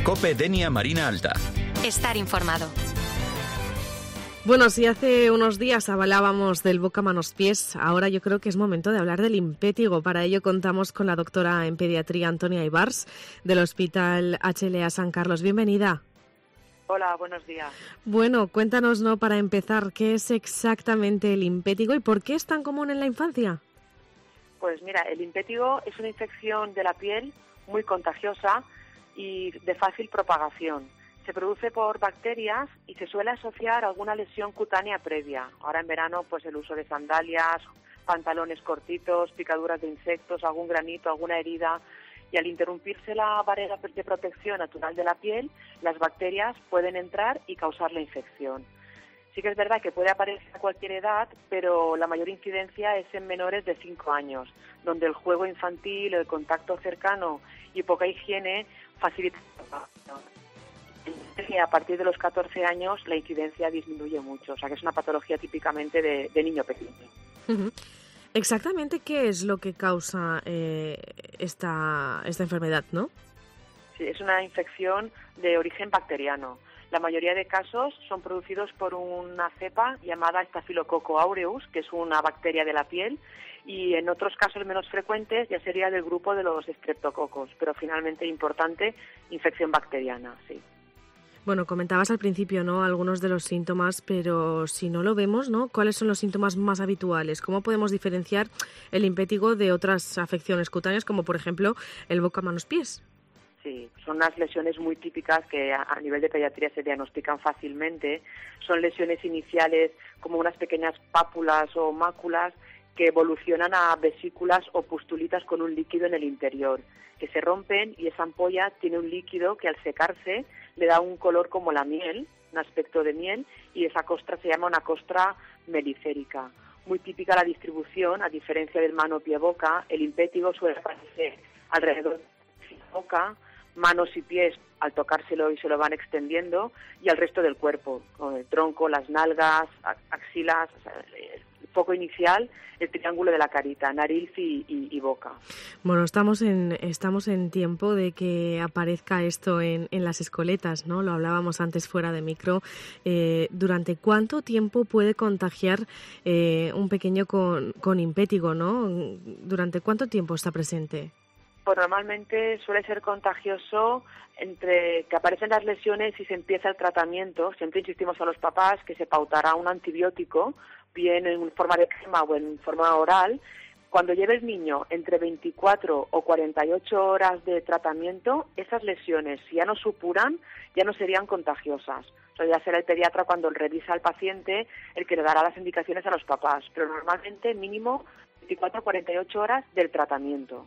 COPE Denia Marina Alta. Estar informado. Bueno, si hace unos días hablábamos del boca, manos, pies, ahora yo creo que es momento de hablar del impétigo. Para ello contamos con la doctora en pediatría Antonia Ibars del Hospital HLA San Carlos. Bienvenida. Hola, buenos días. Bueno, cuéntanos, para empezar, ¿qué es exactamente el impétigo y por qué es tan común en la infancia? Pues mira, el impétigo es una infección de la piel muy contagiosa y de fácil propagación. Se produce por bacterias y se suele asociar a alguna lesión cutánea previa. Ahora en verano, pues el uso de sandalias, pantalones cortitos, picaduras de insectos, algún granito, alguna herida. Y al interrumpirse la barrera de protección natural de la piel, las bacterias pueden entrar y causar la infección. Sí que es verdad que puede aparecer a cualquier edad, pero la mayor incidencia es en menores de 5 años, donde el juego infantil, el contacto cercano y poca higiene facilitan la propagación. Y a partir de los 14 años la incidencia disminuye mucho, o sea que es una patología típicamente de niño pequeño. Uh-huh. ¿Exactamente qué es lo que causa esta enfermedad, no? Sí, es una infección de origen bacteriano. La mayoría de casos son producidos por una cepa llamada Staphylococcus aureus, que es una bacteria de la piel, y en otros casos menos frecuentes ya sería del grupo de los estreptococos, pero finalmente importante, infección bacteriana, sí. Bueno, comentabas al principio, algunos de los síntomas, pero si no lo vemos, ¿cuáles son los síntomas más habituales? ¿Cómo podemos diferenciar el impétigo de otras afecciones cutáneas, como por ejemplo el boca, manos, pies? Sí, son unas lesiones muy típicas que a nivel de pediatría se diagnostican fácilmente. Son lesiones iniciales como unas pequeñas pápulas o máculas que evolucionan a vesículas o pustulitas con un líquido en el interior, que se rompen y esa ampolla tiene un líquido que al secarse le da un color como la miel, un aspecto de miel, y esa costra se llama una costra melicérica. Muy típica la distribución, a diferencia del mano, pie, boca, el impétigo suele aparecer alrededor de la boca, manos y pies al tocárselo y se lo van extendiendo, y al resto del cuerpo, con el tronco, las nalgas, axilas, o sea, el foco inicial, el triángulo de la carita, nariz y boca. Bueno, estamos en tiempo de que aparezca esto en las escoletas, ¿no? Lo hablábamos antes fuera de micro. ¿Durante cuánto tiempo puede contagiar un pequeño con impétigo, no? ¿Durante cuánto tiempo está presente? Pues normalmente suele ser contagioso entre que aparecen las lesiones y se empieza el tratamiento. Siempre insistimos a los papás que se pautará un antibiótico, bien en forma de crema o en forma oral. Cuando lleve el niño entre 24 o 48 horas de tratamiento, esas lesiones, si ya no supuran, ya no serían contagiosas. O sea, ya será el pediatra cuando revisa al paciente el que le dará las indicaciones a los papás, pero normalmente mínimo 24 o 48 horas del tratamiento.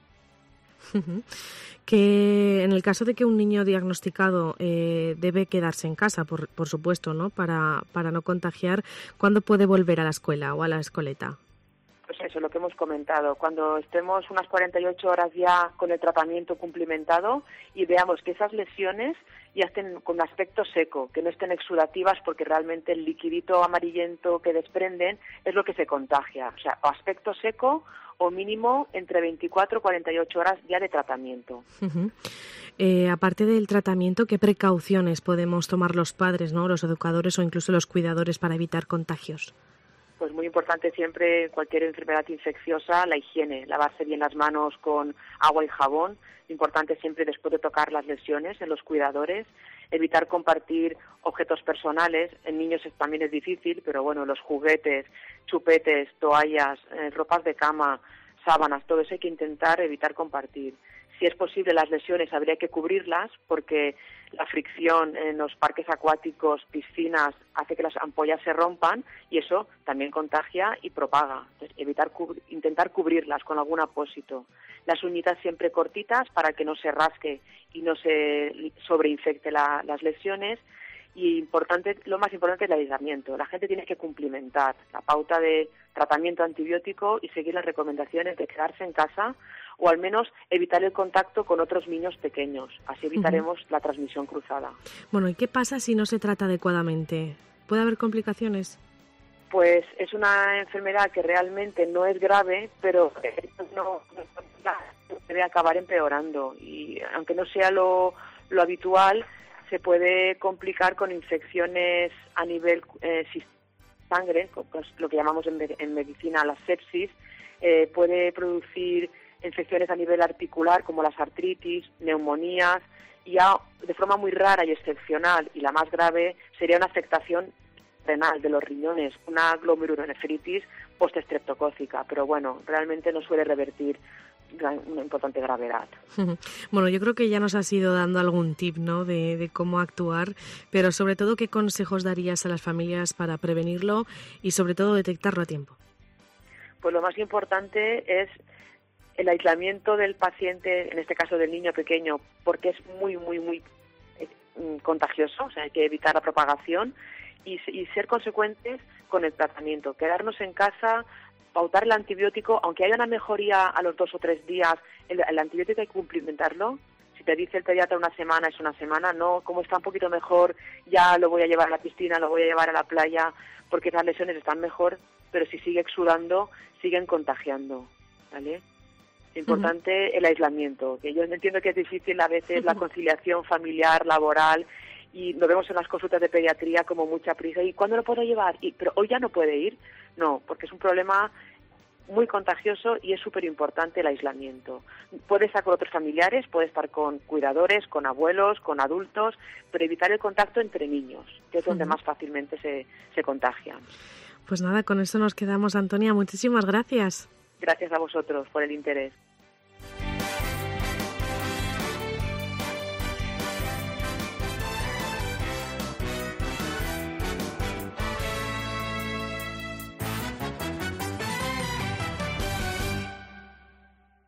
Que en el caso de que un niño diagnosticado debe quedarse en casa, por supuesto, ¿no? Para no contagiar, ¿cuándo puede volver a la escuela o a la escoleta? Pues eso, lo que hemos comentado. Cuando estemos unas 48 horas ya con el tratamiento cumplimentado y veamos que esas lesiones ya estén con aspecto seco, que no estén exudativas porque realmente el liquidito amarillento que desprenden es lo que se contagia. O sea, o aspecto seco o mínimo entre 24 y 48 horas ya de tratamiento. Uh-huh. Aparte del tratamiento, ¿qué precauciones podemos tomar los padres, los educadores o incluso los cuidadores para evitar contagios? Pues muy importante siempre, cualquier enfermedad infecciosa, la higiene, lavarse bien las manos con agua y jabón. Importante siempre después de tocar las lesiones en los cuidadores, evitar compartir objetos personales. En niños también es difícil, pero bueno, los juguetes, chupetes, toallas, ropas de cama, sábanas, todo eso hay que intentar evitar compartir. Si es posible, las lesiones habría que cubrirlas porque la fricción en los parques acuáticos, piscinas, hace que las ampollas se rompan y eso también contagia y propaga. Entonces, intentar cubrirlas con algún apósito. Las uñitas siempre cortitas para que no se rasque y no se sobreinfecte las lesiones. Y lo más importante es el aislamiento. La gente tiene que cumplimentar la pauta de tratamiento antibiótico y seguir las recomendaciones de quedarse en casa o al menos evitar el contacto con otros niños pequeños. Así evitaremos la transmisión cruzada. Bueno, ¿y qué pasa si no se trata adecuadamente? ¿Puede haber complicaciones? Pues es una enfermedad que realmente no es grave, pero no debe acabar empeorando. Y aunque no sea lo lo habitual se puede complicar con infecciones a nivel sangre, lo que llamamos en medicina la sepsis, puede producir infecciones a nivel articular como las artritis, neumonías, y ya de forma muy rara y excepcional, y la más grave, sería una afectación renal de los riñones, una glomerulonefritis postestreptocócica, pero bueno, realmente no suele revertir una importante gravedad. Bueno, yo creo que ya nos has ido dando algún tip, ¿no?, de cómo actuar, pero sobre todo, ¿qué consejos darías a las familias para prevenirlo y sobre todo detectarlo a tiempo? Pues lo más importante es el aislamiento del paciente, en este caso del niño pequeño, porque es muy contagioso, o sea, hay que evitar la propagación y ser consecuentes con el tratamiento, quedarnos en casa, pautar el antibiótico, aunque haya una mejoría a los 2 o 3 días, el antibiótico hay que cumplimentarlo. Si te dice el pediatra una semana, es una semana, no, como está un poquito mejor, ya lo voy a llevar a la piscina, lo voy a llevar a la playa, porque esas lesiones están mejor, pero si sigue exudando, siguen contagiando, ¿vale? Importante el aislamiento, que yo entiendo que es difícil a veces la conciliación familiar, laboral, y lo vemos en las consultas de pediatría como mucha prisa. ¿Y cuándo lo puedo llevar? ¿Pero hoy ya no puede ir? No, porque es un problema muy contagioso y es súper importante el aislamiento. Puede estar con otros familiares, puede estar con cuidadores, con abuelos, con adultos, pero evitar el contacto entre niños, que es donde más fácilmente se contagian. Pues nada, con eso nos quedamos, Antonia. Muchísimas gracias. Gracias a vosotros por el interés.